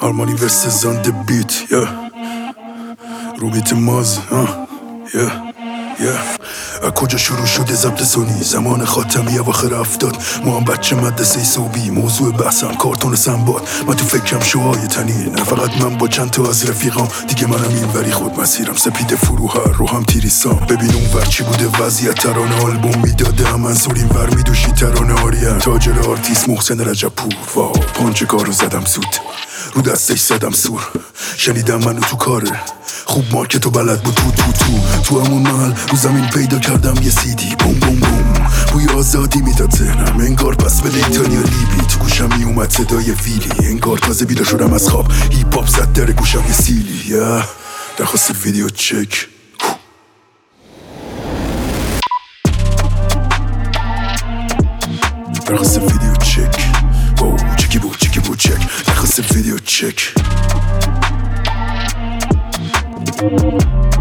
Harmony versus on the beat, yeah. رو بیت ماز، از کجا شروع شده ضبط سونی؟ زمان خاتمی اواخر 70. ما هم بچه مدرسه صوبی، موضوع بحثم کارتون سنباد. من تو فکرم شوهای تنی، نه فقط من با چند تا از رفیقام. دیگه منم این وری خود مسیرم سپید فروهر رو هم تیریسام. ببین اون ور چی بوده وضعیت، ترانه آلبوم میداده هم منصور، این ور میدوشی ترانه آریان. تاجر آرتیست محسن رجب پور، واو پانچ کارو زدم سود، رو دستش زدم سور. شنیدم منو تو کاره خوب مارکتو بلد بود. تو همون محل رو زمین پیدا کردم یه سیدی، بوم بوم بوم بوی آزادی میداد ذهنم. انگار پس به ایتالیا لیبی، تو گوشم میومد صدای ویلی. انگار تازه بیدار شدم از خواب، هیپ هاپ زد در گوشم یه سیلی. درخواست ویدیو چک، درخواست ویدیو چک. واو چکی بود چک. درخواست ویدیو چک.